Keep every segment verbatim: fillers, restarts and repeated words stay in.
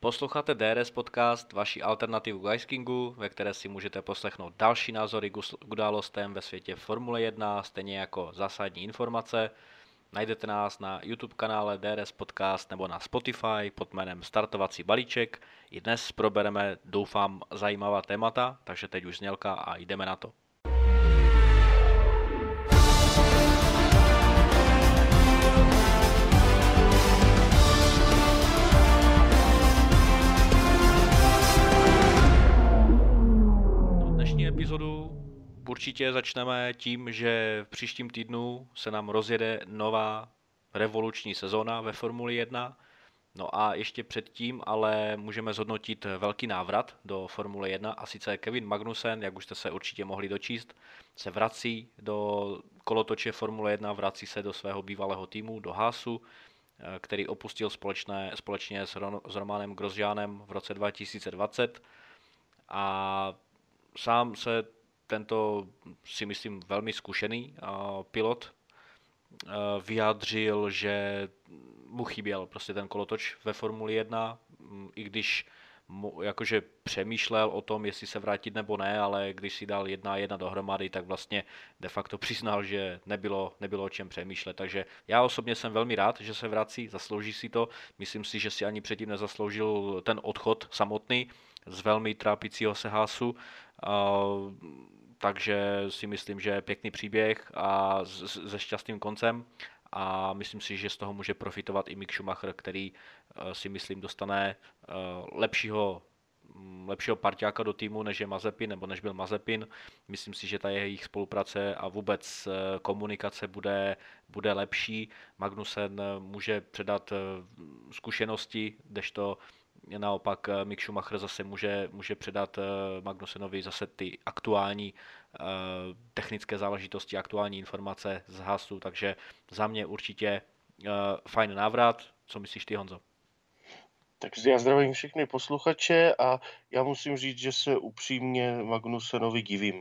Posloucháte D R S podcast, vaši alternativu k iCingu, ve které si můžete poslechnout další názory k událostem ve světě Formule jedna, stejně jako zásadní informace. Najdete nás na YouTube kanále D R S podcast nebo na Spotify pod jménem Startovací balíček. I dnes probereme, doufám, zajímavá témata, takže teď už znělka a jdeme na to. Dnešní epizodu určitě začneme tím, že v příštím týdnu se nám rozjede nová revoluční sezóna ve Formuli jedna. No a ještě předtím ale můžeme zhodnotit velký návrat do Formule jedna, a sice Kevin Magnussen, jak už jste se určitě mohli dočíst, se vrací do kolotoče Formule jedna, vrací se do svého bývalého týmu, do Haasu, který opustil společné, společně s, Ron, s Romanem Grosjeanem v roce dva tisíce dvacet. A sám se tento, si myslím, velmi zkušený pilot vyjádřil, že mu chyběl prostě ten kolotoč ve Formuli jedna, i když mu, jakože přemýšlel o tom, jestli se vrátit nebo ne, ale když si dal jedna a jedna dohromady, tak vlastně de facto přiznal, že nebylo, nebylo o čem přemýšlet. Takže já osobně jsem velmi rád, že se vrací, zaslouží si to. Myslím si, že si ani předtím nezasloužil ten odchod samotný z velmi trápícího se Haasu. Uh, takže si myslím, že je pěkný příběh a se šťastným koncem, a myslím si, že z toho může profitovat i Mick Schumacher, který uh, si myslím dostane uh, lepšího, lepšího parťáka do týmu, než je Mazepin, nebo než byl Mazepin. Myslím si, že ta jejich spolupráce a vůbec uh, komunikace bude, bude lepší. Magnussen může předat uh, zkušenosti, kdežto naopak Mick Schumacher zase může, může předat Magnussenovi zase ty aktuální uh, technické záležitosti, aktuální informace z Haasu, takže za mě určitě uh, fajn návrat. Co myslíš ty, Honzo? Takže já zdravím všechny posluchače a já musím říct, že se upřímně Magnussenovi divím,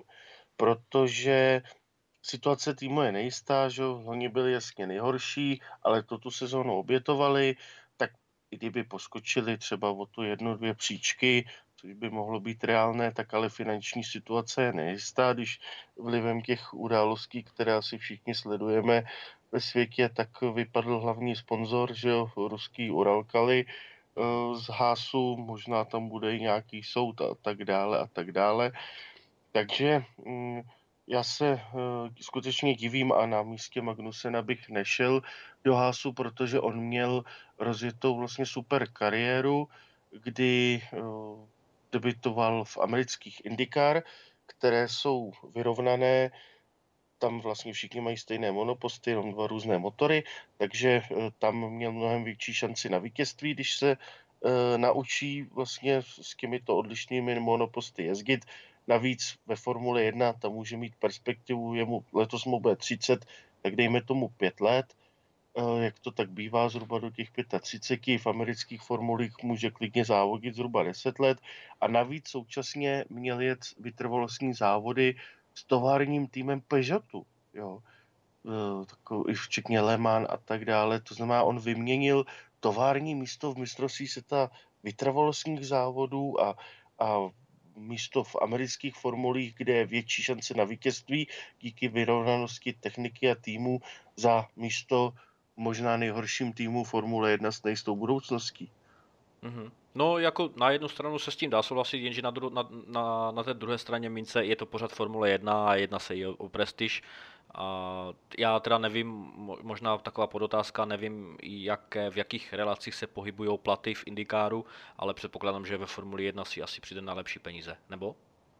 protože situace týmu je nejistá, že oni byli jasně nejhorší, ale to tu sezónu obětovali, tak i kdyby poskočili třeba o tu jednu, dvě příčky, což by mohlo být reálné, tak ale finanční situace je nejistá, když vlivem těch událostí, které asi všichni sledujeme ve světě, tak vypadl hlavní sponzor, že jo, ruský Uralkali z Haasu, možná tam bude i nějaký soud a tak dále a tak dále. Takže mm, já se uh, skutečně divím a na místě Magnussena bych nešel do Haasu, protože on měl rozjetou vlastně super kariéru, kdy uh, debitoval v amerických IndyCar, které jsou vyrovnané. Tam vlastně všichni mají stejné monoposty, jenom dva různé motory, takže uh, tam měl mnohem větší šanci na vítězství, když se uh, naučí vlastně s těmito odlišnými monoposty jezdit. Navíc ve Formule jedna tam může mít perspektivu, jemu, letos mu bude třicet, tak dejme tomu pět let, jak to tak bývá zhruba do těch třicet pět, v amerických formulích může klidně závodit zhruba deset let a navíc současně měl jet vytrvalostní závody s továrním týmem Peugeotu, jo, takový, včetně Le Mans a tak dále, to znamená, on vyměnil tovární místo v mistrovství světa vytrvalostních závodů a, a místo v amerických formulích, kde je větší šance na vítězství díky vyrovnanosti techniky a týmu, za místo možná nejhorším týmu Formule jedna s nejistou budoucností. Mm-hmm. No, jako na jednu stranu se s tím dá souhlasit, jenže na, dru- na, na, na té druhé straně mince je to pořád Formule jedna a jedná se i o, o prestiž. A já teda nevím, možná taková podotázka, nevím, jaké, v jakých relacích se pohybují platy v IndyCaru, ale předpokládám, že ve Formuli jedna si asi přijde na lepší peníze, nebo?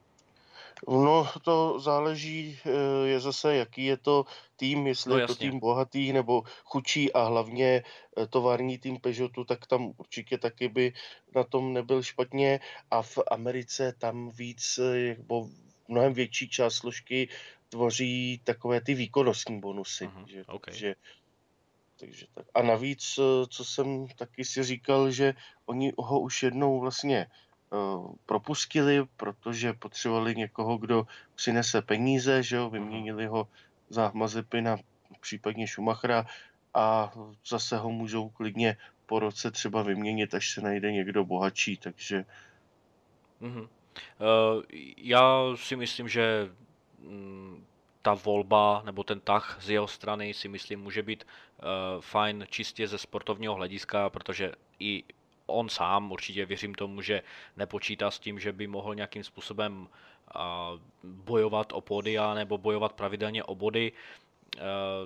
No, to záleží, je zase, jaký je to tým, jestli no, je to tým bohatý nebo chudší a hlavně tovární tým Peugeotu, tak tam určitě taky by na tom nebyl špatně a v Americe tam víc, nebo mnohem větší část složky tvoří takové ty výkonnostní bonusy. Uh-huh, že, okay. že, takže tak. A navíc, co jsem taky si říkal, že oni ho už jednou vlastně propustili, protože potřebovali někoho, kdo přinese peníze, že jo, vyměnili ho za Mazepina, případně Schumachera a zase ho můžou klidně po roce třeba vyměnit, až se najde někdo bohatší, takže Mhm. Eh, Já si myslím, že mm, ta volba nebo ten tah z jeho strany si myslím může být eh, fajn čistě ze sportovního hlediska, protože i on sám určitě věřím tomu, že nepočítá s tím, že by mohl nějakým způsobem a, bojovat o pódia nebo bojovat pravidelně o body. Eh,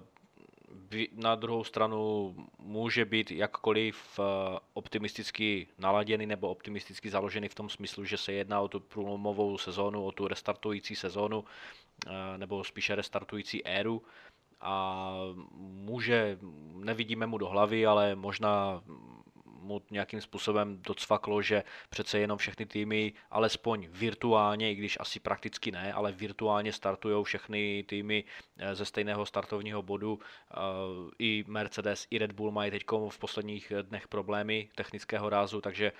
vy- Na druhou stranu může být jakkoliv eh, optimisticky naladěný nebo optimisticky založený v tom smyslu, že se jedná o tu průlomovou sezónu, o tu restartující sezónu, eh, nebo spíše restartující éru a může, nevidíme mu do hlavy, ale možná mu nějakým způsobem docvaklo, že přece jenom všechny týmy, alespoň virtuálně, i když asi prakticky ne, ale virtuálně startují všechny týmy eh, ze stejného startovního bodu. Eh, I Mercedes, i Red Bull mají teď v posledních dnech problémy technického rázu, takže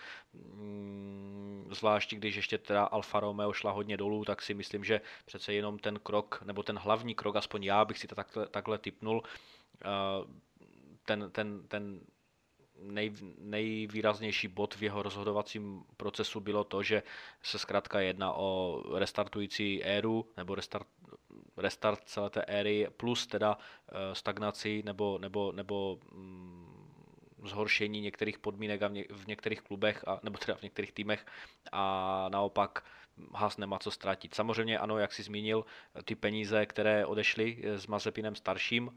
mm, zvlášť když ještě teda Alfa Romeo šla hodně dolů, tak si myslím, že přece jenom ten krok, nebo ten hlavní krok, aspoň já bych si to takhle, takhle tipnul, eh, ten, ten, ten nej, nejvýraznější bod v jeho rozhodovacím procesu bylo to, že se zkrátka jedná o restartující éru nebo restart, restart celé té éry plus teda eh, stagnaci nebo, nebo, nebo mm, zhoršení některých podmínek a v, ně, v některých klubech, a, nebo teda v některých týmech a naopak Haas nemá co ztratit. Samozřejmě ano, jak jsi zmínil, ty peníze, které odešly s Mazepinem starším,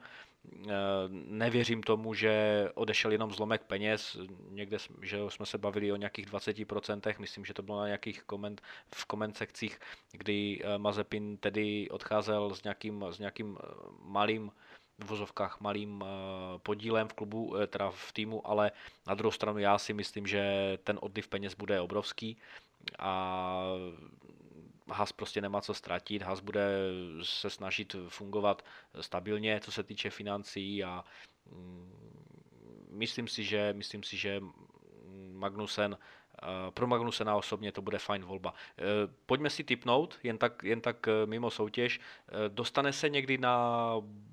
nevěřím tomu, že odešel jenom zlomek peněz, někde že jsme se bavili o nějakých dvacet procent, myslím, že to bylo na nějakých koment, v koment sekcích, kdy Mazepin tedy odcházel s nějakým, s nějakým malým v vozovkách malým podílem v klubu, teda v týmu, ale na druhou stranu já si myslím, že ten odliv peněz bude obrovský a Haas prostě nemá co ztratit, Haas bude se snažit fungovat stabilně, co se týče financí a mm, myslím si, že, myslím si, že Magnussen, pro Magnusena osobně to bude fajn volba. Pojďme si tipnout, jen tak, jen tak mimo soutěž, dostane se někdy na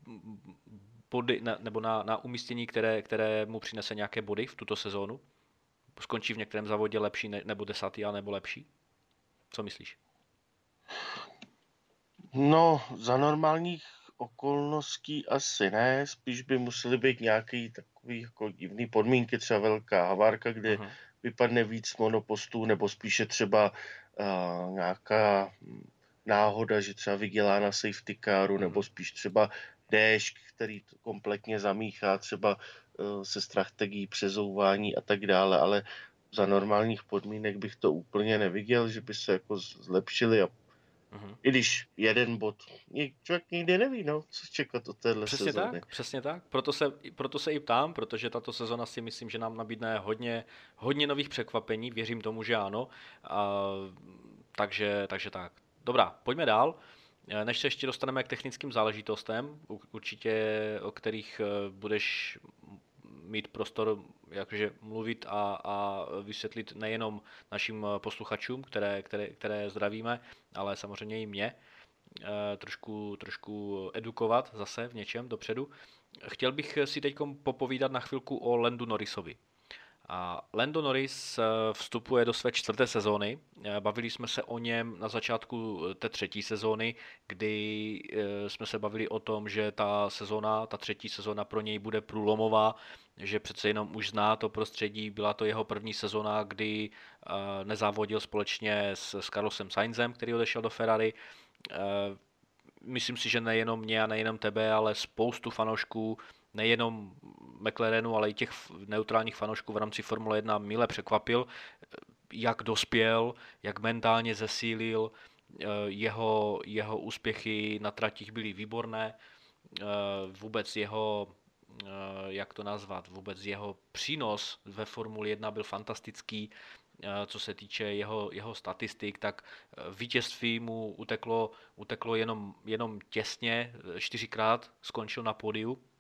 body, na, nebo na, na umístění, které, které mu přinese nějaké body v tuto sezónu? Skončí v některém závodě lepší ne, nebo desátý, a nebo lepší? Co myslíš? no, za normálních okolností asi ne, spíš by musely být nějaký takový jako divný podmínky, třeba velká havárka, kde Uh-huh. vypadne víc monopostů, nebo spíše třeba uh, nějaká náhoda, že třeba vydělá na safety caru, Uh-huh. nebo spíš třeba déšť, který to kompletně zamíchá třeba uh, se strategií přezouvání a tak dále, ale za normálních podmínek bych to úplně neviděl, že by se jako zlepšili a Uh-huh. i když jeden bod, člověk nikdy neví, no, co čekat od téhle Přesně sezóny. tak, přesně tak. Proto se, proto se i ptám, protože tato sezona si myslím, že nám nabídne hodně, hodně nových překvapení, věřím tomu, že ano. A, takže, takže tak. Dobrá, pojďme dál. Než se ještě dostaneme k technickým záležitostem, určitě o kterých budeš mít prostor jakože mluvit a, a vysvětlit nejenom našim posluchačům, které, které, které zdravíme, ale samozřejmě i mě, trošku, trošku edukovat zase v něčem dopředu. Chtěl bych si teď popovídat na chvilku o Landu Norrisovi. A Lando Norris vstupuje do své čtvrté sezóny. Bavili jsme se o něm na začátku té třetí sezóny, kdy jsme se bavili o tom, že ta sezóna, ta třetí sezóna pro něj bude průlomová, že přece jenom už zná to prostředí. Byla to jeho první sezóna, kdy nezávodil společně s, s Carlosem Sainzem, který odešel do Ferrari. Myslím si, že nejenom mě a nejenom tebe, ale spoustu fanoušků, nejenom McLarenu, ale i těch neutrálních fanoušků v rámci Formule jedna mile překvapil, jak dospěl, jak mentálně zesílil, jeho, jeho úspěchy na tratích byly výborné, vůbec jeho, jak to nazvat, vůbec jeho přínos ve Formule jedna byl fantastický, co se týče jeho, jeho statistik, tak vítězství mu uteklo, uteklo jenom, jenom těsně, čtyřikrát skončil na pódiu,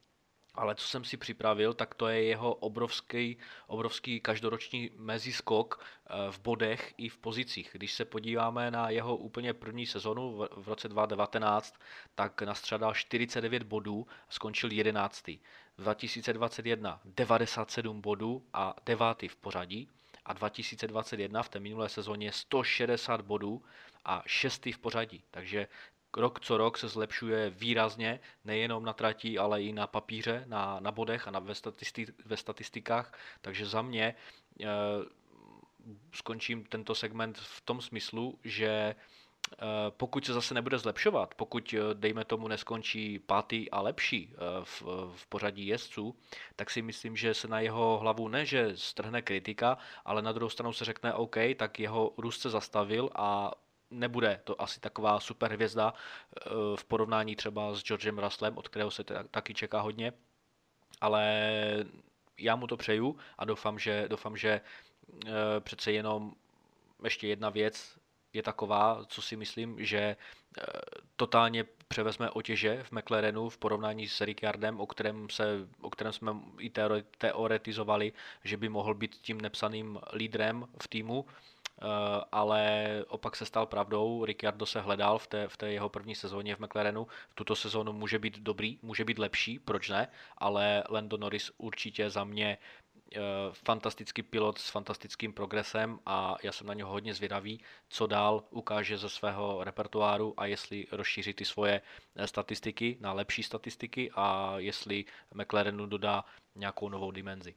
Ale co jsem si připravil, tak to je jeho obrovský, obrovský každoroční meziskok eh, v bodech i v pozicích. Když se podíváme na jeho úplně první sezonu v v roce dva tisíce devatenáct, tak nastřadal čtyřicet devět bodů a skončil jedenáctý. dva tisíce dvacet jedna devadesát sedm bodů a devátý v pořadí. A dva tisíce dvacet jedna v té minulé sezóně sto šedesát bodů a šestý v pořadí. Takže rok co rok se zlepšuje výrazně, nejenom na trati, ale i na papíře, na, na bodech a na, ve, statisti, ve statistikách. Takže za mě e, skončím tento segment v tom smyslu, že pokud se zase nebude zlepšovat, pokud dejme tomu neskončí pátý a lepší v, v pořadí jezdců, tak si myslím, že se na jeho hlavu ne, že strhne kritika, ale na druhou stranu se řekne OK, tak jeho růst se zastavil a nebude to asi taková super hvězda v porovnání třeba s Georgem Russellem, od kterého se taky čeká hodně, ale já mu to přeju a doufám, že, doufám, že přece jenom ještě jedna věc je taková, co si myslím, že totálně převezme otěže v McLarenu v porovnání s Ricciardem, o kterém, se, o kterém jsme i teoretizovali, že by mohl být tím nepsaným lídrem v týmu, ale opak se stal pravdou. Ricciardo se hledal v té, v té jeho první sezóně v McLarenu. V tuto sezónu může být dobrý, může být lepší, proč ne, ale Lando Norris určitě za mě fantastický pilot s fantastickým progresem a já jsem na něho hodně zvědavý, co dál ukáže ze svého repertoáru a jestli rozšíří ty svoje statistiky na lepší statistiky a jestli McLarenu dodá nějakou novou dimenzi.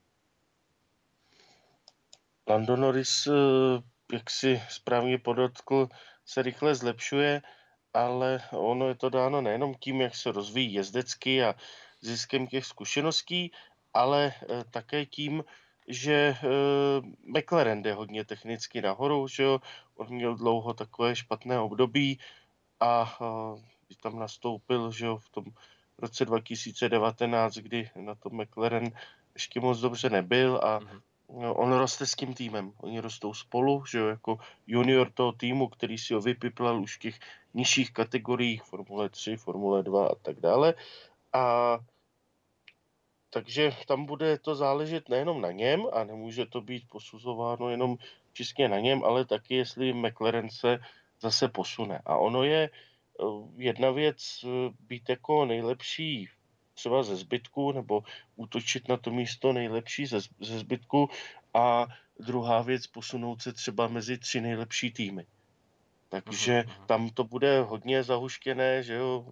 Lando Norris, jak si správně podotkl, se rychle zlepšuje, ale ono je to dáno nejenom tím, jak se rozvíjí jezdecky a ziskem těch zkušeností, ale také tím, že McLaren jde hodně technicky nahoru, že jo? On měl dlouho takové špatné období a tam nastoupil, že jo, v tom roce dva tisíce devatenáct, kdy na tom McLaren ještě moc dobře nebyl a mm-hmm. on roste s tím týmem. Oni rostou spolu, že jo, jako junior toho týmu, který si ho vypiplal už v těch nižších kategoriích, Formule tři, Formule dva a tak dále. A takže tam bude to záležet nejenom na něm a nemůže to být posuzováno jenom čistě na něm, ale taky, jestli McLaren se zase posune. A ono je jedna věc být jako nejlepší třeba ze zbytku nebo útočit na to místo nejlepší ze, ze zbytku a druhá věc posunout se třeba mezi tři nejlepší týmy. Takže uh-huh. tam to bude hodně zahuštěné, že jo,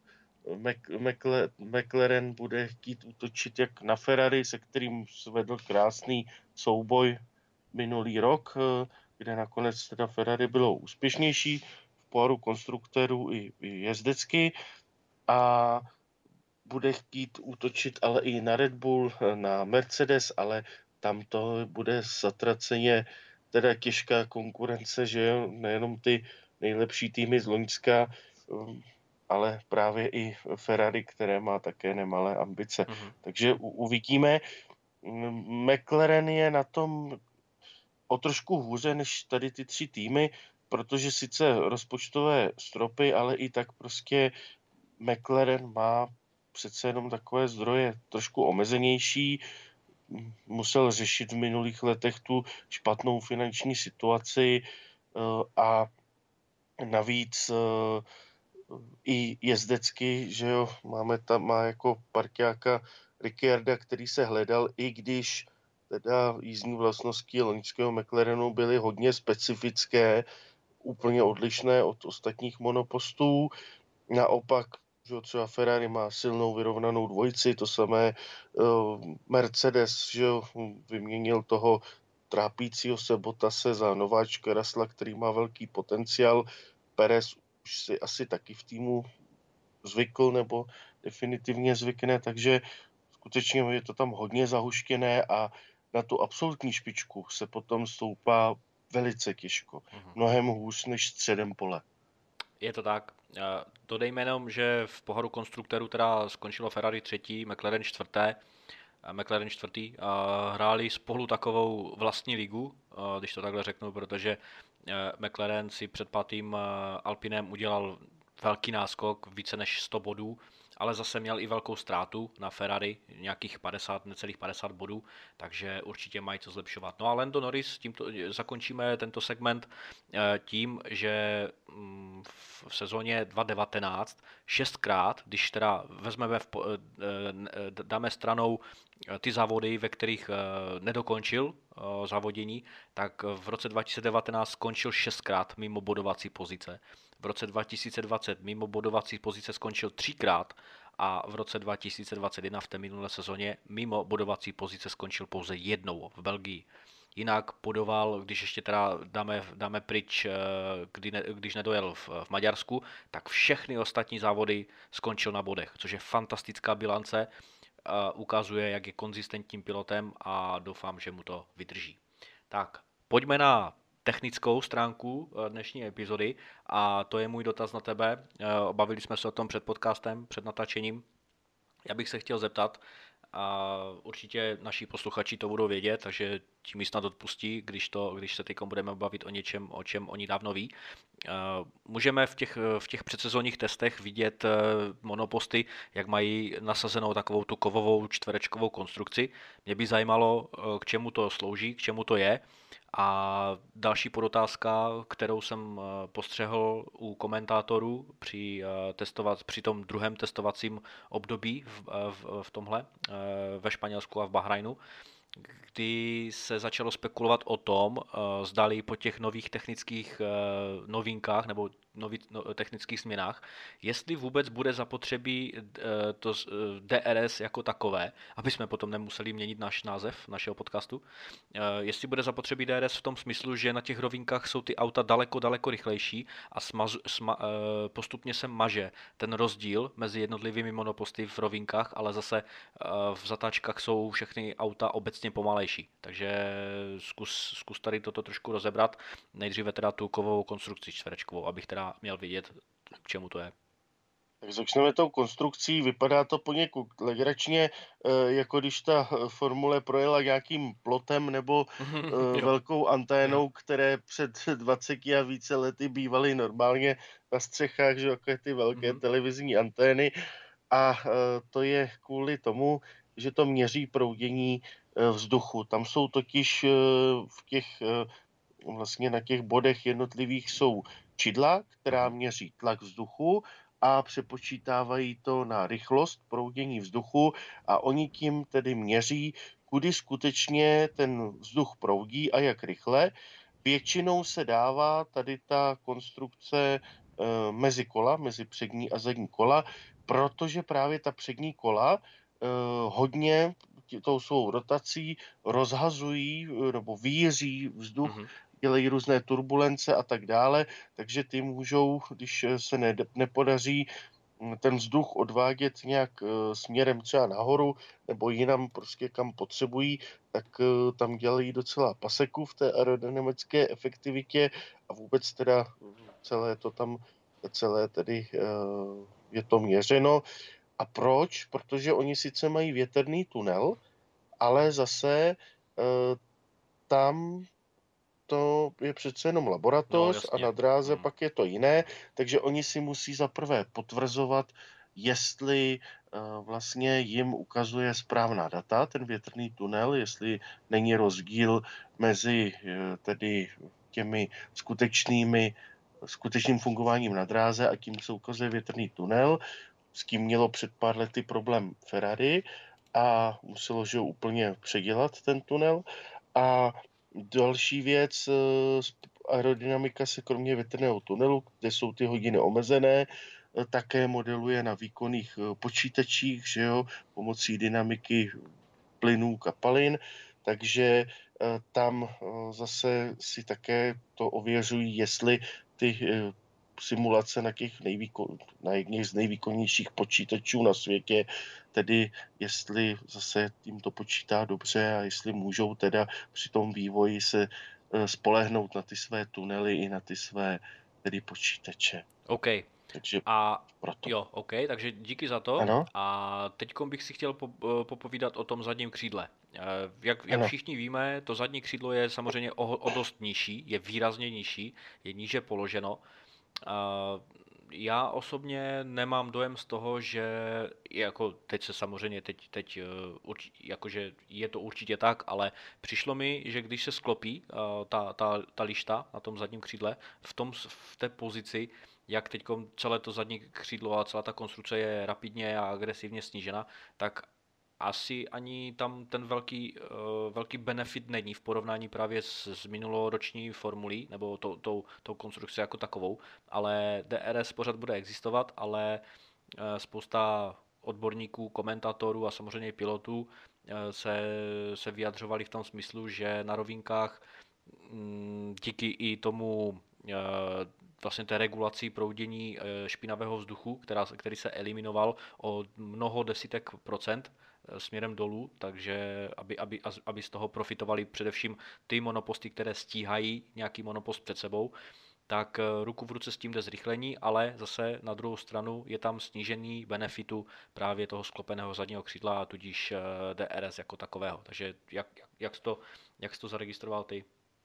McLaren bude chtít útočit jak na Ferrari, se kterým svedl krásný souboj minulý rok, kde nakonec teda Ferrari bylo úspěšnější v poháru konstruktérů i, i jezdecky a bude chtít útočit ale i na Red Bull, na Mercedes, ale tam to bude zatraceně teda těžká konkurence, že jo, nejenom ty nejlepší týmy z Loňska, ale právě i Ferrari, které má také nemalé ambice. Uh-huh. Takže u, uvidíme. McLaren je na tom o trošku hůře než tady ty tři týmy, protože sice rozpočtové stropy, ale i tak prostě McLaren má přece jenom takové zdroje trošku omezenější. Musel řešit v minulých letech tu špatnou finanční situaci a navíc i jezdecky, že jo, máme tam, má jako parťáka Ricciarda, který se hledal, i když teda jízdní vlastnosti loňského McLarenu byly hodně specifické, úplně odlišné od ostatních monopostů. Naopak, že třeba Ferrari má silnou vyrovnanou dvojici, to samé uh, Mercedes, že jo, vyměnil toho trápícího se Bottase za nováčka Russella, který má velký potenciál. Perez už si asi taky v týmu zvykl nebo definitivně zvykne, takže skutečně je to tam hodně zahuštěné a na tu absolutní špičku se potom stoupá velice těžko. Mnohem hůř než středem pole. Je to tak. Dodejme jenom, že v pohodu konstruktérů teda skončilo Ferrari třetí, McLaren čtvrté, McLaren čtvrtý. Hráli spolu takovou vlastní ligu, když to takhle řeknu, protože McLaren si před pátým Alpinem udělal velký náskok, více než sto bodů ale zase měl i velkou ztrátu na Ferrari, nějakých padesát, necelých padesát bodů, takže určitě mají co zlepšovat. No a Lando Norris, tímto zakončíme tento segment eh, tím, že mm, v sezóně dva tisíce devatenáct šestkrát, když teda vezmeme, v, po- eh, eh, dáme stranou eh, ty závody, ve kterých eh, nedokončil eh, závodění, tak v roce dva tisíce devatenáct skončil šestkrát mimo bodovací pozice. V roce dva tisíce dvacet mimo bodovací pozice skončil třikrát a v roce dva tisíce dvacet jedna v té minulé sezóně mimo bodovací pozice skončil pouze jednou v Belgii. Jinak bodoval, když ještě teda dáme, dáme pryč, eh, kdy ne, když nedojel v, v Maďarsku, tak všechny ostatní závody skončil na bodech, což je fantastická bilance, eh, ukazuje, jak je konzistentním pilotem a doufám, že mu to vydrží. Tak, pojďme na technickou stránku eh, dnešní epizody a to je můj dotaz na tebe. Eh, Bavili jsme se o tom před podcastem, před natáčením. Já bych se chtěl zeptat, a určitě naši posluchači to budou vědět, takže ti mi snad odpustí, když, to, když se teď budeme bavit o něčem, o čem oni dávno ví. Eh, Můžeme v těch, v těch předsezónních testech vidět eh, monoposty, jak mají nasazenou takovou tu kovovou čtverečkovou konstrukci. Mě by zajímalo, eh, k čemu to slouží, k čemu to je. A další podotázka, kterou jsem eh, postřehl u komentátorů při, eh, testovat, při tom druhém testovacím období v, eh, v, v tomhle, eh, ve Španělsku a v Bahrajnu, kdy se začalo spekulovat o tom, eh, zdali po těch nových technických eh, novinkách nebo nový, no, technických změnách, jestli vůbec bude zapotřebí eh, to eh, D R S jako takové, aby jsme potom nemuseli měnit náš název našeho podcastu, eh, jestli bude zapotřebí D R S v tom smyslu, že na těch rovinkách jsou ty auta daleko, daleko rychlejší a smaz, sma, eh, postupně se maže ten rozdíl mezi jednotlivými monoposty v rovinkách, ale zase eh, v zatáčkách jsou všechny auta obecně pomalejší. Takže zkus, zkus tady toto trošku rozebrat. Nejdříve teda tu kovovou konstrukci čtverečkovou, abych teda měl vědět, k čemu to je. Tak začneme tou konstrukcí, vypadá to poněkud legračně, eh, jako když ta eh, formule projela nějakým plotem nebo eh, Jo, velkou jo. anténou, které před dvaceti a více lety bývaly normálně na střechách, že jako ty velké Mhm. televizní antény. A eh, to je kvůli tomu, že to měří proudění eh, vzduchu. Tam jsou totiž eh, v těch eh, vlastně na těch bodech jednotlivých jsou čidla, která Mhm. měří tlak vzduchu a přepočítávají to na rychlost proudění vzduchu a oni tím tedy měří, kudy skutečně ten vzduch proudí a jak rychle. Většinou se dává tady ta konstrukce eh, mezi kola, mezi přední a zadní kola, protože právě ta přední kola eh, hodně tou svou rotací rozhazují eh, nebo víří vzduch, Mhm. dělají různé turbulence a tak dále, takže ty můžou, když se ne, nepodaří ten vzduch odvádět nějak eh, směrem třeba nahoru nebo jinam prostě kam potřebují, tak eh, tam dělají docela paseku v té aerodynamické efektivitě a vůbec teda celé to tam, celé tedy eh, je to měřeno. A proč? Protože oni sice mají větrný tunel, ale zase eh, tam to je přece jenom No, laboratoř a jasně. na dráze Mhm. pak je to jiné, takže oni si musí zaprvé potvrzovat, jestli eh, vlastně jim ukazuje správná data, ten větrný tunel, jestli není rozdíl mezi eh, tedy těmi skutečnými, skutečným fungováním na dráze a tím, co ukazuje větrný tunel. S tím mělo před pár lety problém Ferrari a muselo, že úplně předělat ten tunel. A další věc, eh, aerodynamika se kromě větrného tunelu, kde jsou ty hodiny omezené, eh, také modeluje na výkonných eh, počítačích, že jo, pomocí dynamiky plynů kapalin, takže eh, tam eh, zase si také to ověřují, jestli ty eh, simulace na těch nejvýkon, na jedných z nejvýkonnějších počítačů na světě, tedy jestli zase tím to počítá dobře a jestli můžou teda při tom vývoji se eh, spolehnout na ty své tunely i na ty své tedy počítače. OK. Takže A proto. jo, OK, takže díky za to. Ano, A teď bych si chtěl po- eh, popovídat o tom zadním křídle. Eh, Jak, jak ano. všichni víme, to zadní křídlo je samozřejmě o, o dost nižší, je výrazně nižší, je níže položeno. A Já osobně nemám dojem z toho, že jako teď se samozřejmě teď, teď eh, urči- jakože je to určitě tak, ale přišlo mi, že když se sklopí eh, ta, ta, ta lišta na tom zadním křídle v tom, s- v té pozici, jak teď celé to zadní křídlo a celá ta konstrukce je rapidně a agresivně snížena, tak asi ani tam ten velký, eh, velký benefit není v porovnání právě s, s minuloroční formulí, nebo tou, tou, tou konstrukcí jako takovou, ale D R S pořád bude existovat, ale eh, spousta odborníků, komentátorů a samozřejmě i pilotů eh, se, se vyjadřovali v tom smyslu, že na rovinkách mm, díky i tomu eh, vlastně té regulací proudění eh, špinavého vzduchu, která, který se eliminoval o mnoho desítek procent eh, směrem dolů, takže aby, aby, aby z toho profitovali především ty monoposty, které stíhají nějaký monopost před sebou, tak eh, ruku v ruce s tím jde zrychlení, ale zase na druhou stranu je tam snížený benefitu právě toho sklopeného zadního křídla a tudíž eh, D R S jako takového. Takže jak, jak, jak, jsi to, jak jsi to zaregistroval ty?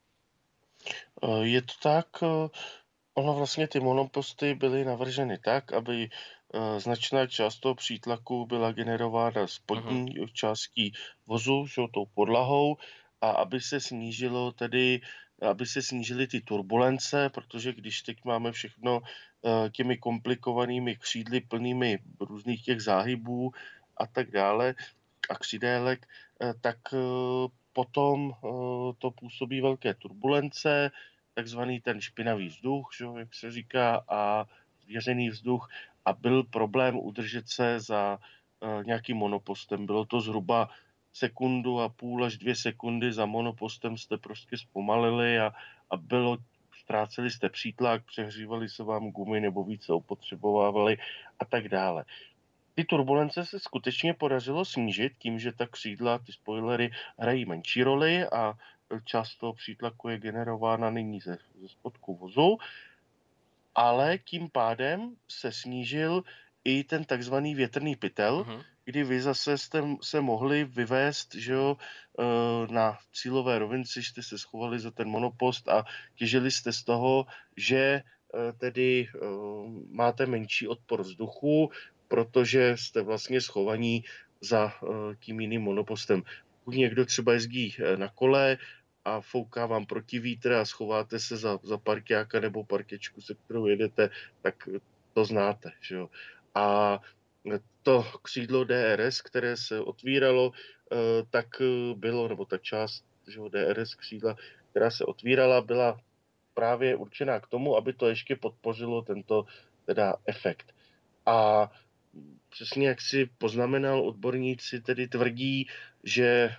Eh, Je to tak, eh, ono vlastně ty monoposty byly navrženy tak, aby eh, značná část toho přítlaku byla generována Mhm. spodní částí vozu, že, jo, tou podlahou, a aby se snížilo tedy, aby se snížily ty turbulence, protože když teď máme všechno eh, těmi komplikovanými křídly plnými různých těch záhybů a tak dále a křidélek, eh, tak eh, potom eh, to působí velké turbulence, takzvaný ten špinavý vzduch, že, jo, jak se říká, a zvěřený vzduch, a byl problém udržet se za uh, nějakým monopostem. Bylo to zhruba sekundu a půl až dvě sekundy za monopostem jste prostě zpomalili a, a bylo, ztráceli jste přítlak, přehřívali se vám gumy nebo více opotřebovávali a tak dále. Ty turbulence se skutečně podařilo snížit tím, že ta křídla, ty spoilery hrají menší roli a část toho přítlaku je generována nyní ze, ze spodku vozu, ale tím pádem se snížil i ten takzvaný větrný pytel, Mhm. kdy vy zase jste se mohli vyvést, že jo, eh, na cílové rovinci jste se schovali za ten monopost a těžili jste z toho, že eh, tedy eh, máte menší odpor vzduchu, protože jste vlastně schovaní za eh, tím jiným monopostem. Pokud někdo třeba jezdí eh, na kole a fouká vám protivítr a schováte se za, za parťáka nebo parkečku, se kterou jedete, tak to znáte. Že jo? A to křídlo D R S, které se otvíralo, eh, tak bylo, nebo ta část, že jo, D R S křídla, která se otvírala, byla právě určená k tomu, aby to ještě podpořilo tento teda efekt. A přesně jak si poznamenal, odborníci tedy tvrdí, že eh,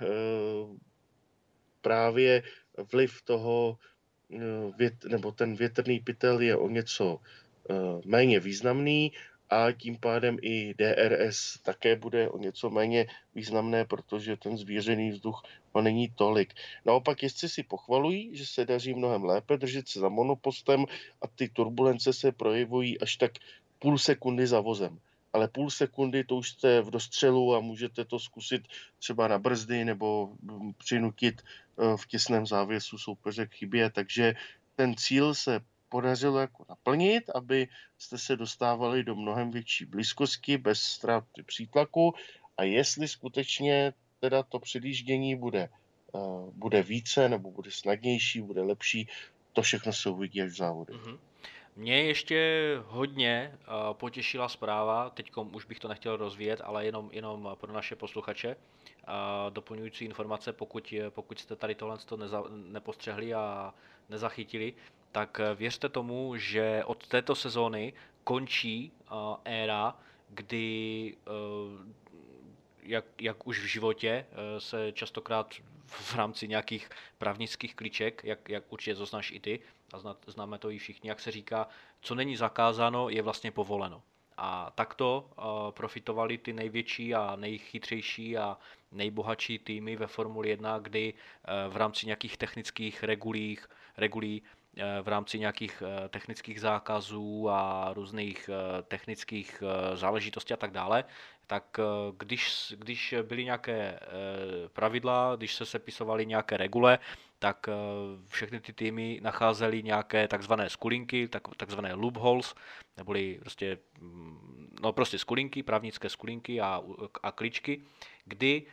právě vliv toho eh, vět, nebo ten větrný pytel je o něco eh, méně významný a tím pádem i D R S také bude o něco méně významné, protože ten zvířený vzduch ho není tolik. Naopak jezdci si pochvalují, že se daří mnohem lépe držet se za monopostem a ty turbulence se projevují až tak půl sekundy za vozem. Ale půl sekundy to už jste v dostřelu a můžete to zkusit třeba na brzdy nebo mm, přinutit eh, v těsném závěsu soupeře k chybě, takže ten cíl se podařilo jako naplnit, aby jste se dostávali do mnohem větší blízkosti bez ztráty přítlaku, a jestli skutečně teda to předjíždění bude, uh, bude více nebo bude snadnější, bude lepší, to všechno se uvidí až v závodech. Mhm. Mě ještě hodně uh, potěšila zpráva, teď už bych to nechtěl rozvíjet, ale jenom, jenom pro naše posluchače. Uh, doplňující informace, pokud, pokud jste tady tohle neza, nepostřehli a nezachytili, tak věřte tomu, že od této sezóny končí uh, éra, kdy uh, jak, jak už v životě se častokrát v rámci nějakých právnických kliček, jak, jak určitě to znáš i ty, a zna, známe to i všichni, jak se říká, co není zakázáno, je vlastně povoleno. A takto uh, profitovali ty největší a nejchytřejší a nejbohatší týmy ve Formuli jedna, kdy uh, v rámci nějakých technických regulích, regulí, uh, v rámci nějakých uh, technických zákazů a různých uh, technických uh, záležitostí a tak dále, tak když, když byly nějaké pravidla, když se sepisovaly nějaké regule, tak všechny ty týmy nacházely nějaké takzvané skulinky, tak, takzvané loopholes, neboli prostě, no prostě skulinky, právnické skulinky a, a kličky, kdy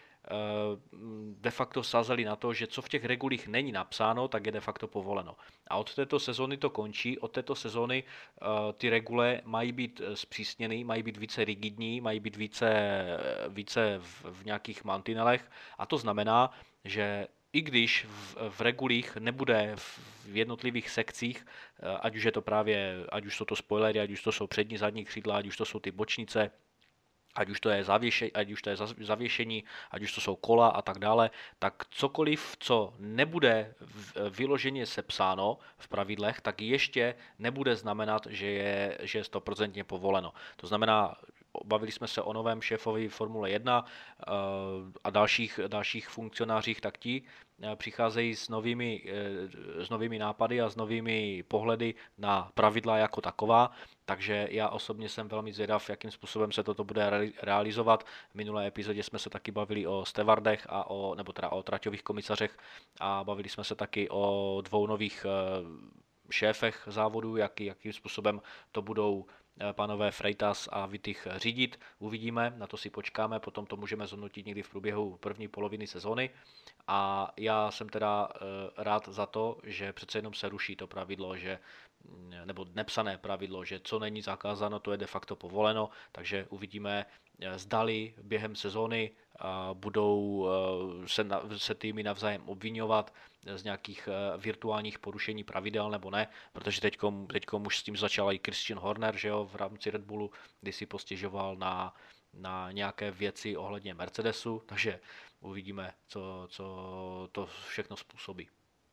de facto sázeli na to, že co v těch regulích není napsáno, tak je de facto povoleno. A od této sezóny to končí, od této sezóny ty regule mají být zpřísněny, mají být více rigidní, mají být více, více v, v nějakých mantinelech a to znamená, že i když v, v regulích nebude v jednotlivých sekcích, ať už je to právě, ať už jsou to spoilery, ať už to jsou přední, zadní křídla, ať už to jsou ty bočnice, ať už to je zavěšení, ať už to je zavěšení, ať už to jsou kola a tak dále, tak cokoliv, co nebude vyloženě sepsáno v pravidlech, tak ještě nebude znamenat, že je, že je stoprocentně povoleno. To znamená, bavili jsme se o novém šéfovi Formule jedna a dalších, dalších funkcionářích, tak ti přicházejí s novými, s novými nápady a s novými pohledy na pravidla jako taková, takže já osobně jsem velmi zvědav, jakým způsobem se toto bude realizovat. V minulé epizodě jsme se taky bavili o stevardech a o, nebo teda o traťových komisařech a bavili jsme se taky o dvou nových šéfech závodu, jaký, jakým způsobem to budou pánové Freitas a Wittich řídit. Uvidíme, na to si počkáme, potom to můžeme zhodnotit někdy v průběhu první poloviny sezóny. A já jsem teda rád za to, že přece jenom se ruší to pravidlo, že nebo nepsané pravidlo, že co není zakázáno, to je de facto povoleno, takže uvidíme, zdali během sezóny budou se, se týmy navzájem obvinovat z nějakých virtuálních porušení pravidel nebo ne, protože teďkom, teďkom už s tím začal i Christian Horner, že jo, v rámci Red Bullu, kdy si postěžoval na, na nějaké věci ohledně Mercedesu, takže uvidíme, co, co to všechno způsobí.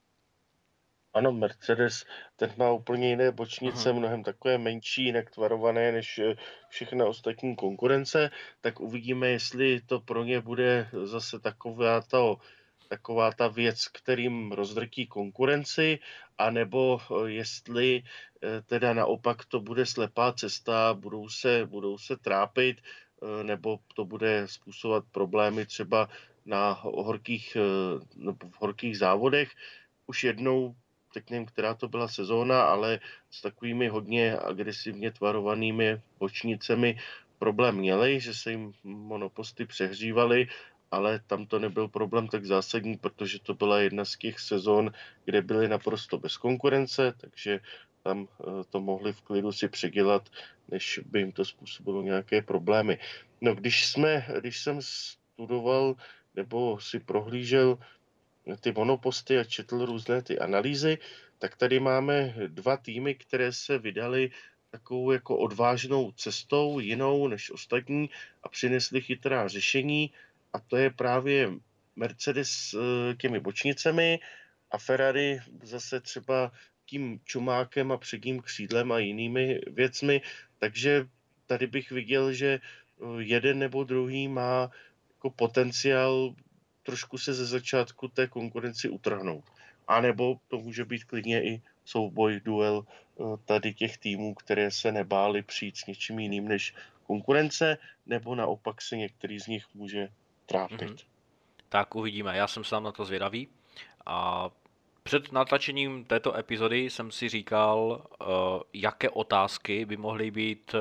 Ano, Mercedes, ten má úplně jiné bočnice, Aha. mnohem takové menší, jinak tvarované než všechna ostatní konkurence, tak uvidíme, jestli to pro ně bude zase taková ta, taková ta věc, kterým rozdrtí konkurenci, anebo jestli teda naopak to bude slepá cesta, budou se, budou se trápit, nebo to bude způsobovat problémy třeba na horkých, nebo v horkých závodech. Už jednou, teď nevím, která to byla sezóna, ale s takovými hodně agresivně tvarovanými bočnicemi problém měli, že se jim monoposty přehřívaly, ale tam to nebyl problém tak zásadní, protože to byla jedna z těch sezón, kde byly naprosto bez konkurence, takže tam to mohli v klidu si předělat, než by jim to způsobilo nějaké problémy. No, když jsme, když jsem studoval nebo si prohlížel ty monoposty a četl různé ty analýzy, tak tady máme dva týmy, které se vydali takovou jako odvážnou cestou, jinou než ostatní a přinesli chytrá řešení a to je právě Mercedes těmi bočnicemi a Ferrari zase třeba tím čumákem a předním křídlem a jinými věcmi, takže tady bych viděl, že jeden nebo druhý má jako potenciál trošku se ze začátku té konkurenci utrhnout. A nebo to může být klidně i souboj, duel tady těch týmů, které se nebály přijít s něčím jiným než konkurence, nebo naopak se některý z nich může trápit. Mm-hmm. Tak uvidíme, já jsem sám na to zvědavý a před natáčením této epizody jsem si říkal, jaké otázky by mohly být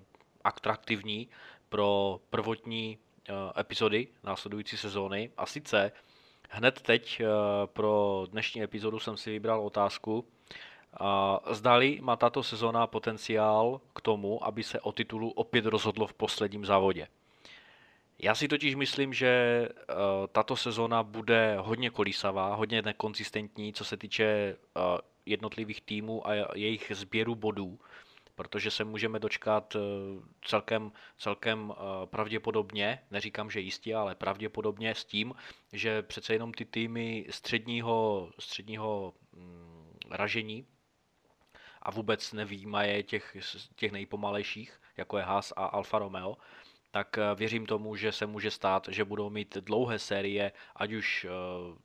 atraktivní pro prvotní epizody následující sezóny. A sice hned teď pro dnešní epizodu jsem si vybral otázku, zdali má tato sezóna potenciál k tomu, aby se o titulu opět rozhodlo v posledním závodě. Já si totiž myslím, že tato sezóna bude hodně kolísavá, hodně nekonzistentní, co se týče jednotlivých týmů a jejich sběru bodů, protože se můžeme dočkat celkem, celkem pravděpodobně, neříkám, že jistě, ale pravděpodobně s tím, že přece jenom ty týmy středního, středního ražení a vůbec nevyjímaje těch, těch nejpomalejších, jako je Haas a Alfa Romeo, tak věřím tomu, že se může stát, že budou mít dlouhé série, ať už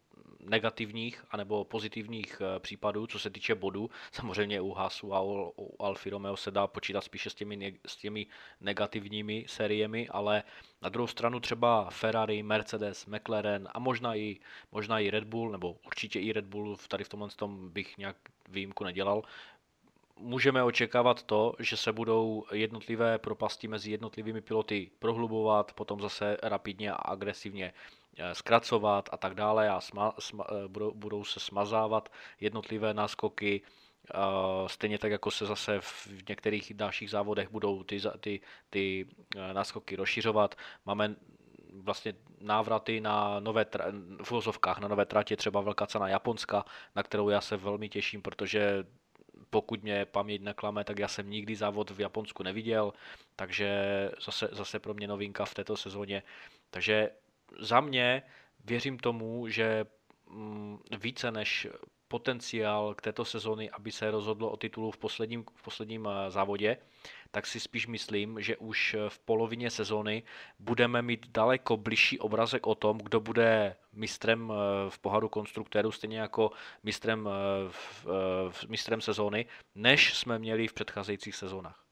negativních anebo pozitivních případů, co se týče bodů. Samozřejmě u Haasu a u Alfy Romeo se dá počítat spíše s těmi, s těmi negativními sériemi, ale na druhou stranu třeba Ferrari, Mercedes, McLaren a možná i, možná i Red Bull, nebo určitě i Red Bull, tady v tomhle tom bych nějak výjimku nedělal, můžeme očekávat to, že se budou jednotlivé propasti mezi jednotlivými piloty prohlubovat, potom zase rapidně a agresivně zkracovat a tak dále a sma, sma, budou, budou se smazávat jednotlivé náskoky, stejně tak jako se zase v některých dalších závodech budou ty, ty, ty náskoky rozšiřovat. Máme vlastně návraty na nové tra- v uvozovkách na nové tratě, třeba velká cena Japonska, na kterou já se velmi těším, protože pokud mě paměť neklame, tak já jsem nikdy závod v Japonsku neviděl, takže zase, zase pro mě novinka v této sezóně. Takže za mě věřím tomu, že více než potenciál k této sezóny, aby se rozhodlo o titulu v posledním, v posledním závodě, tak si spíš myslím, že už v polovině sezóny budeme mít daleko bližší obrazek o tom, kdo bude mistrem v poháru konstruktérů, stejně jako mistrem, v, v, mistrem sezóny, než jsme měli v předcházejících sezónách.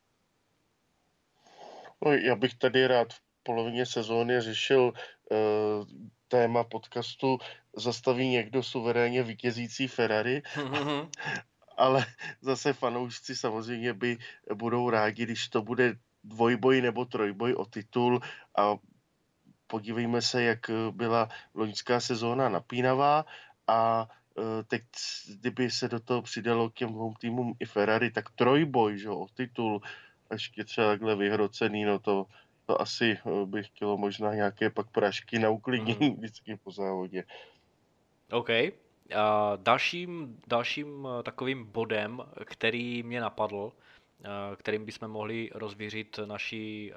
No, já bych tady rád v polovině sezóny řešil uh, téma podcastu Zastaví někdo suverénně vítězící Ferrari, ale zase fanoušci samozřejmě by budou rádi, když to bude dvojboj nebo trojboj o titul a podívejme se, jak byla loňská sezóna napínavá a teď, kdyby se do toho přidalo k těm dvou týmům i Ferrari, tak trojboj, že, o titul, až je třeba takhle vyhrocený, no to, to asi bych chtělo možná nějaké pak prašky na uklidnění mm. vždycky po závodě. OK. A dalším, dalším takovým bodem, který mě napadl, kterým bychom mohli rozvířit naši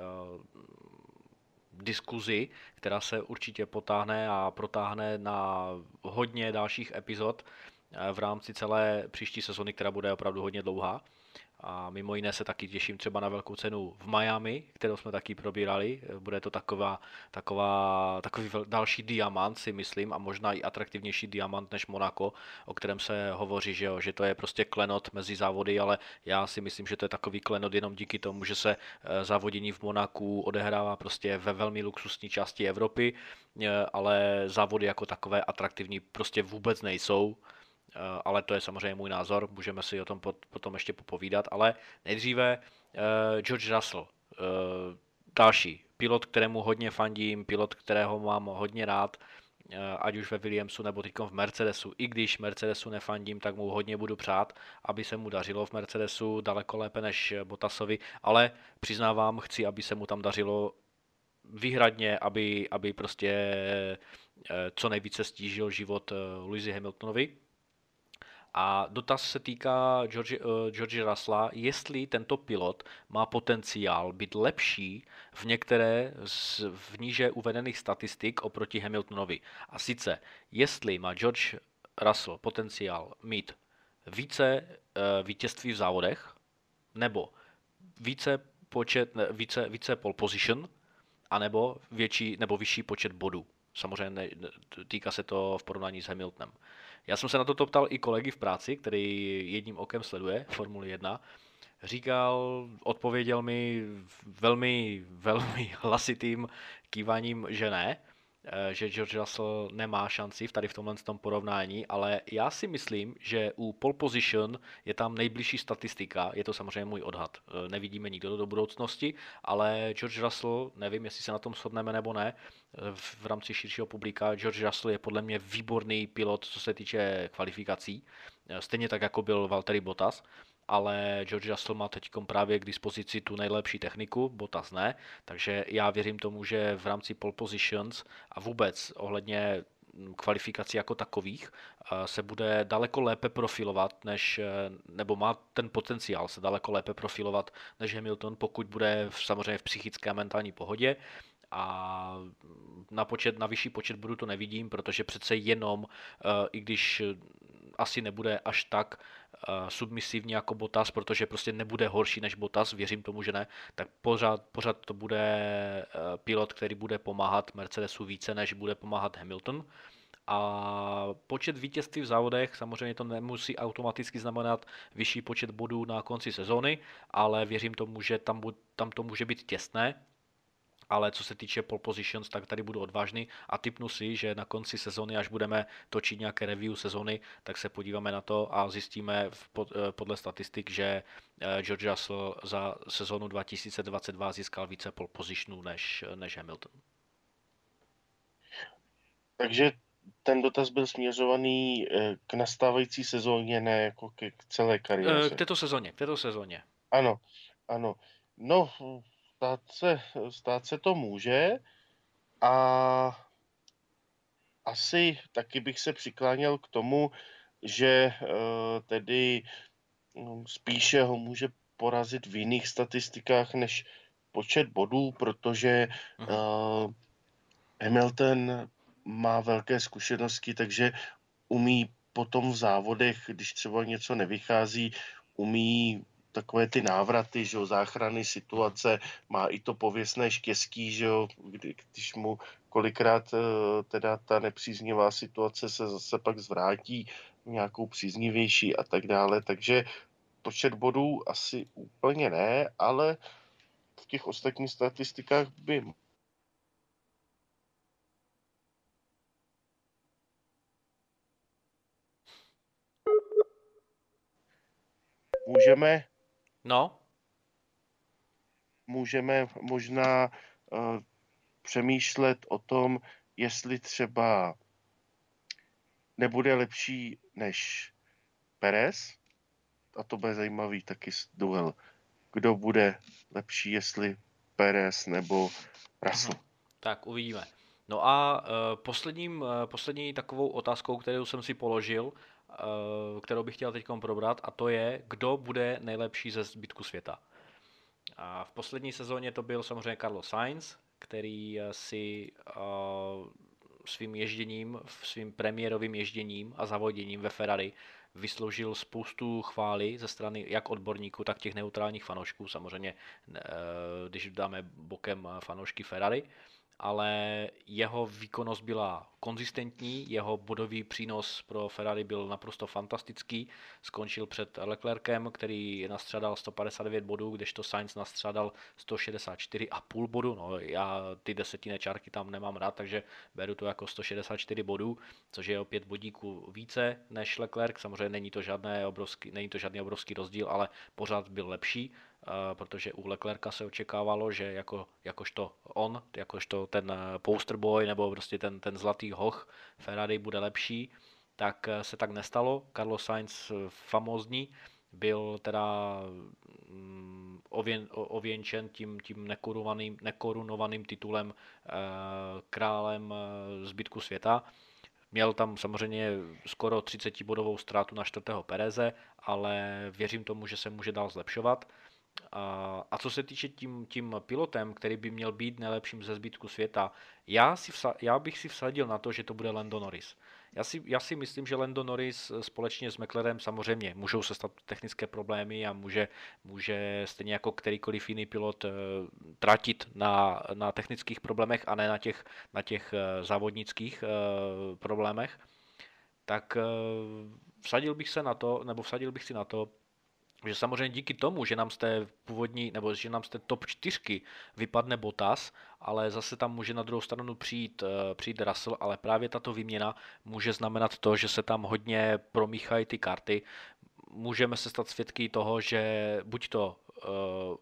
diskuzi, která se určitě potáhne a protáhne na hodně dalších epizod v rámci celé příští sezony, která bude opravdu hodně dlouhá. A mimo jiné se taky těším třeba na velkou cenu v Miami, kterou jsme taky probírali. Bude to taková, taková, takový další diamant, si myslím, a možná i atraktivnější diamant než Monaco, o kterém se hovoří, že, jo, že to je prostě klenot mezi závody, ale já si myslím, že to je takový klenot jenom díky tomu, že se závodění v Monaku odehrává prostě ve velmi luxusní části Evropy, ale závody jako takové atraktivní prostě vůbec nejsou. Ale to je samozřejmě můj názor, můžeme si o tom potom ještě popovídat, ale nejdříve uh, George Russell, uh, další pilot, kterému hodně fandím, pilot, kterého mám hodně rád, uh, ať už ve Williamsu nebo teď v Mercedesu, i když Mercedesu nefandím, tak mu hodně budu přát, aby se mu dařilo v Mercedesu daleko lépe než Bottasovi, ale přiznávám, chci, aby se mu tam dařilo výhradně, aby, aby prostě uh, co nejvíce stížil život uh, Lewisi Hamiltonovi. A dotaz se týká George, uh, George Russella, jestli tento pilot má potenciál být lepší v některé z v níže uvedených statistik oproti Hamiltonovi. A sice, jestli má George Russell potenciál mít více uh, vítězství v závodech, nebo více počet, ne, více, více pole position, anebo větší nebo vyšší počet bodů. Samozřejmě týká se to v porovnání s Hamiltonem. Já jsem se na to ptal i kolegy v práci, který jedním okem sleduje Formuli jedna. Říkal, odpověděl mi velmi, velmi hlasitým kýváním, že ne, že George Russell nemá šanci v tady v tomhle tom porovnání, ale já si myslím, že u pole position je tam nejbližší statistika, je to samozřejmě můj odhad, nevidíme nikdo do budoucnosti, ale George Russell, nevím, jestli se na tom shodneme nebo ne, v rámci širšího publika, George Russell je podle mě výborný pilot, co se týče kvalifikací, stejně tak, jako byl Valtteri Bottas, ale George Russell má teď právě k dispozici tu nejlepší techniku, Bottas ne, takže já věřím tomu, že v rámci pole positions a vůbec ohledně kvalifikací jako takových se bude daleko lépe profilovat, než, nebo má ten potenciál se daleko lépe profilovat než Hamilton, pokud bude v, samozřejmě v psychické a mentální pohodě. A na, počet, na vyšší počet bodů to nevidím, protože přece jenom, i když asi nebude až tak uh, submisivní jako Bottas, protože prostě nebude horší než Bottas, věřím tomu, že ne, tak pořád, pořád to bude uh, pilot, který bude pomáhat Mercedesu více, než bude pomáhat Hamilton. A počet vítězství v závodech, samozřejmě to nemusí automaticky znamenat vyšší počet bodů na konci sezóny, ale věřím tomu, že tam, tam to může být těsné. Ale co se týče pole positions, tak tady budu odvážný a tipnu si, že na konci sezóny, až budeme točit nějaké review sezóny, tak se podíváme na to a zjistíme podle statistik, že George Russell za sezónu dva tisíce dvacet dva získal více pole positionů než, než Hamilton. Takže ten dotaz byl směřovaný k nastávající sezóně, ne jako k celé kariéře. K této sezóně, k této sezóně. Ano, ano. No, stát se, stát se to může a asi taky bych se přikláněl k tomu, že tedy spíše ho může porazit v jiných statistikách než počet bodů, protože uh, Hamilton má velké zkušenosti, takže umí potom v závodech, když třeba něco nevychází, umí takové ty návraty, že jo, záchrany situace, má i to pověstné štěstí, že jo, kdy, když mu kolikrát teda ta nepříznivá situace se zase pak zvrátí nějakou příznivější a tak dále, takže počet bodů asi úplně ne, ale v těch ostatních statistikách by můžeme no můžeme možná uh, přemýšlet o tom, jestli třeba nebude lepší než Perez, a to bude zajímavý taky duel. Kdo bude lepší, jestli Perez nebo Russell. Tak uvidíme. No a uh, posledním, uh, poslední takovou otázkou, kterou jsem si položil, uh, kterou bych chtěl teď probrat, a to je, kdo bude nejlepší ze zbytku světa. A v poslední sezóně to byl samozřejmě Carlos Sainz, který si uh, svým ježděním, svým premiérovým ježděním a zavoděním ve Ferrari vysloužil spoustu chvály ze strany jak odborníků, tak těch neutrálních fanoušků, samozřejmě uh, když dáme bokem fanoušky Ferrari, ale jeho výkonnost byla konzistentní, jeho bodový přínos pro Ferrari byl naprosto fantastický, skončil před Leclerkem, který nastřádal sto padesát devět bodů, kdežto Sainz nastřádal sto šedesát čtyři a půl bodu, no já ty desetinné čárky tam nemám rád, takže beru to jako sto šedesát čtyři bodů, což je o pět bodíků více než Leclerc, samozřejmě není to, žádné obrovský, není to žádný obrovský rozdíl, ale pořád byl lepší. Uh, protože u Leclerca se očekávalo, že jako, jakožto on, jakožto ten poster boy nebo prostě ten, ten zlatý hoch Ferrari bude lepší, tak se tak nestalo. Carlos Sainz famózní byl teda um, ověn, ověnčen tím, tím nekorunovaným, nekorunovaným titulem uh, králem uh, zbytku světa. Měl tam samozřejmě skoro třicetibodovou ztrátu na čtvrtého Pereze, ale věřím tomu, že se může dál zlepšovat. A, a co se týče tím, tím pilotem, který by měl být nejlepším ze zbytku světa, já, si vsa, já bych si vsadil na to, že to bude Lando Norris. Já si, já si myslím, že Lando Norris společně s McLarenem samozřejmě můžou se stát technické problémy a může, může stejně jako kterýkoliv jiný pilot tratit na, na technických problémech a ne na těch, na těch závodnických problémech. Tak vsadil bych se na to, nebo vsadil bych si na to, že samozřejmě díky tomu, že nám z té původní, nebo že nám z té top čtyřky vypadne Bottas, ale zase tam může na druhou stranu přijít, přijít Russell, ale právě tato výměna může znamenat to, že se tam hodně promíchají ty karty. Můžeme se stát svědky toho, že buď to uh,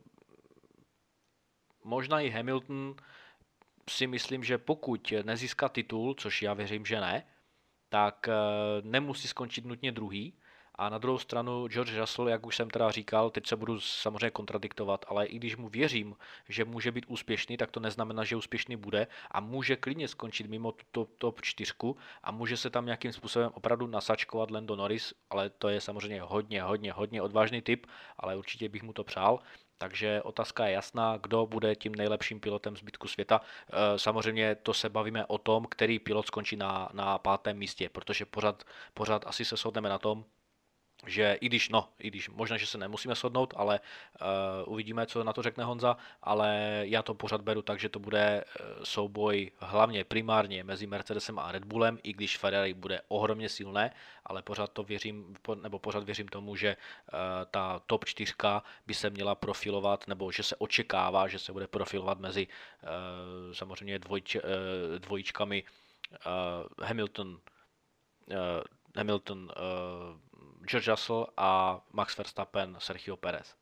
možná i Hamilton si myslím, že pokud nezíská titul, což já věřím, že ne, tak uh, nemusí skončit nutně druhý. A na druhou stranu George Russell, jak už jsem teda říkal, teď se budu samozřejmě kontradiktovat, ale i když mu věřím, že může být úspěšný, tak to neznamená, že úspěšný bude a může klidně skončit mimo tu top čtyřku a může se tam nějakým způsobem opravdu nasačkovat Lando Norris, ale to je samozřejmě hodně, hodně, hodně odvážný tip, ale určitě bych mu to přál. Takže otázka je jasná, kdo bude tím nejlepším pilotem zbytku světa. Samozřejmě to se bavíme o tom, který pilot skončí na, na pátém místě, protože pořád, pořád asi se shodneme na tom, že i když, no, i když možná, že se nemusíme shodnout, ale uh, uvidíme, co na to řekne Honza, ale já to pořád beru tak, že to bude souboj hlavně primárně mezi Mercedesem a Red Bullem, i když Ferrari bude ohromně silné, ale pořád to věřím, nebo pořád věřím tomu, že uh, ta top čtyřka by se měla profilovat, nebo že se očekává, že se bude profilovat mezi uh, samozřejmě dvojč, uh, dvojičkami uh, Hamilton, uh, Hamilton uh, George Russell a Max Verstappen, Sergio Perez.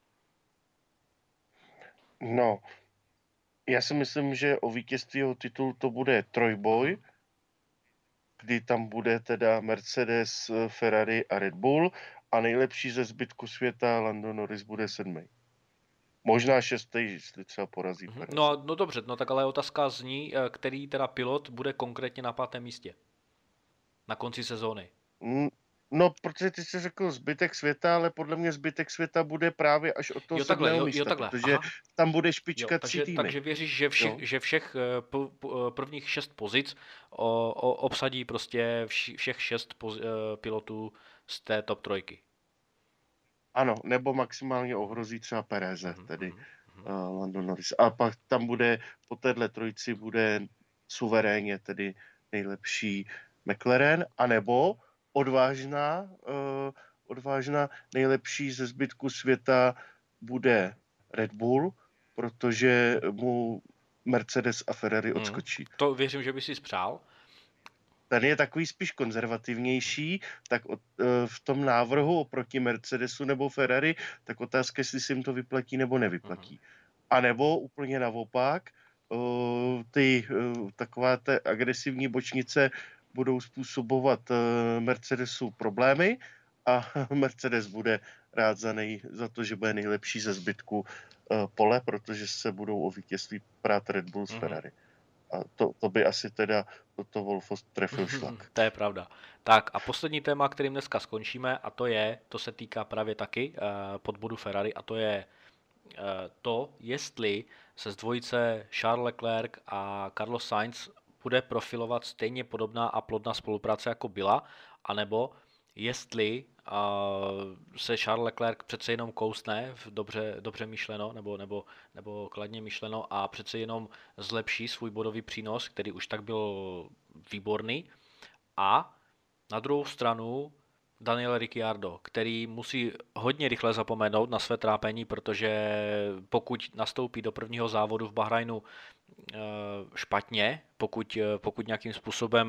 No, já si myslím, že o vítězství o titul to bude trojboj, kdy tam bude teda Mercedes, Ferrari a Red Bull a nejlepší ze zbytku světa Lando Norris bude sedmý. Možná šestý, jestli třeba porazí Perez. No, no dobře, no tak ale otázka zní, který teda pilot bude konkrétně na pátém místě na konci sezóny. No, protože ty jsi řekl zbytek světa, ale podle mě zbytek světa bude právě až od toho sedmého místa, jo, takhle. Protože Aha. tam bude špička jo, takže, tří týmy. Takže věříš, že, vši, že všech p, p, prvních šest pozic o, o, obsadí prostě vši, všech šest poz, pilotů z té top trojky? Ano, nebo maximálně ohrozí třeba Pereze, mm-hmm. tedy mm-hmm. uh, Lando Norris. A pak tam bude, po téhle trojici bude suverénně tedy nejlepší McLaren, anebo odvážná, uh, odvážná nejlepší ze zbytku světa bude Red Bull, protože mu Mercedes a Ferrari odskočí. Hmm, to věřím, že by si spřál. Ten je takový spíš konzervativnější, tak od, uh, v tom návrhu oproti Mercedesu nebo Ferrari, tak otázka, jestli si jim to vyplatí nebo nevyplatí. Hmm. A nebo úplně naopak, uh, ty uh, taková té agresivní bočnice budou způsobovat Mercedesu problémy a Mercedes bude rád za, nej, za to, že bude nejlepší ze zbytku uh, pole, protože se budou o vítězství prát Red Bull s mm-hmm. Ferrari. A to, to by asi teda toto Wolfo trefil šlak. To je pravda. Tak a poslední téma, kterým dneska skončíme, a to je, to se týká právě taky uh, podbodu Ferrari, a to je uh, to, jestli se z dvojice Charles Leclerc a Carlos Sainz bude profilovat stejně podobná a plodná spolupráce, jako byla, anebo jestli uh, se Charles Leclerc přece jenom kousne, dobře, dobře myšleno, nebo, nebo, nebo kladně myšleno, a přece jenom zlepší svůj bodový přínos, který už tak byl výborný. A na druhou stranu Daniel Ricciardo, který musí hodně rychle zapomenout na své trápení, protože pokud nastoupí do prvního závodu v Bahrajnu špatně, pokud, pokud nějakým způsobem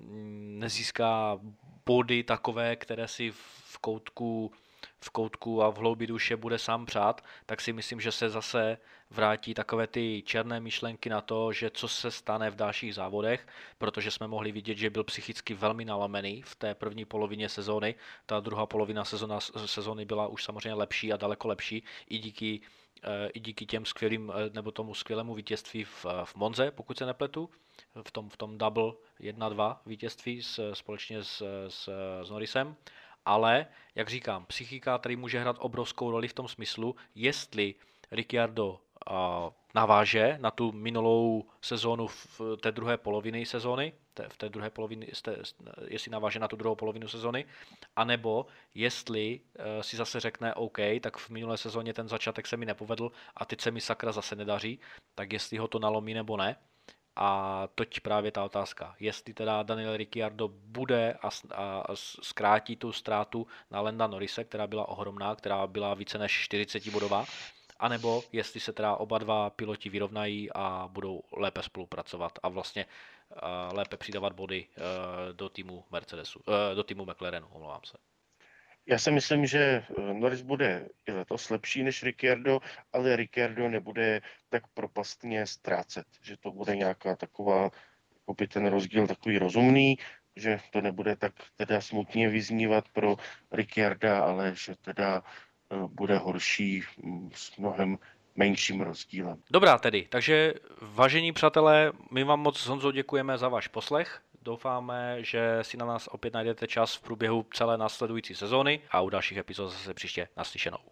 nezíská body takové, které si v koutku, v koutku a v hloubi duše bude sám přát, tak si myslím, že se zase vrátí takové ty černé myšlenky na to, že co se stane v dalších závodech, protože jsme mohli vidět, že byl psychicky velmi nalomený v té první polovině sezóny. Ta druhá polovina sezóna, sezóny byla už samozřejmě lepší a daleko lepší i díky i díky těm skvělým, nebo tomu skvělému vítězství v, v Monze, pokud se nepletu, v tom, v tom double jedna dva vítězství s, společně s, s, s Norrisem, ale, jak říkám, psychika tady může hrát obrovskou roli v tom smyslu, jestli Ricciardo a, naváže na tu minulou sezónu v té druhé poloviny sezóny, v té druhé polovině, jestli naváže na tu druhou polovinu sezony, anebo jestli uh, si zase řekne OK, tak v minulé sezóně ten začátek se mi nepovedl a teď se mi sakra zase nedaří, tak jestli ho to nalomí nebo ne. A toť právě ta otázka, jestli teda Daniel Ricciardo bude a, a, a zkrátí tu ztrátu na Landa Norrise, která byla ohromná, která byla více než čtyřicet bodová, anebo jestli se teda oba dva piloti vyrovnají a budou lépe spolupracovat a vlastně uh, lépe přidávat body uh, do týmu Mercedesu, uh, do týmu McLarenu, omlouvám se. Já si myslím, že Norris bude i letos lepší než Ricciardo, ale Ricciardo nebude tak propastně ztrácet, že to bude nějaká taková, jakoby ten rozdíl takový rozumný, že to nebude tak teda smutně vyznívat pro Ricciarda, ale že teda bude horší s mnohem menším rozdílem. Dobrá tedy, takže vážení přátelé, my vám moc s Honzou děkujeme za váš poslech. Doufáme, že si na nás opět najdete čas v průběhu celé následující sezóny a u dalších epizod zase příště naslyšenou.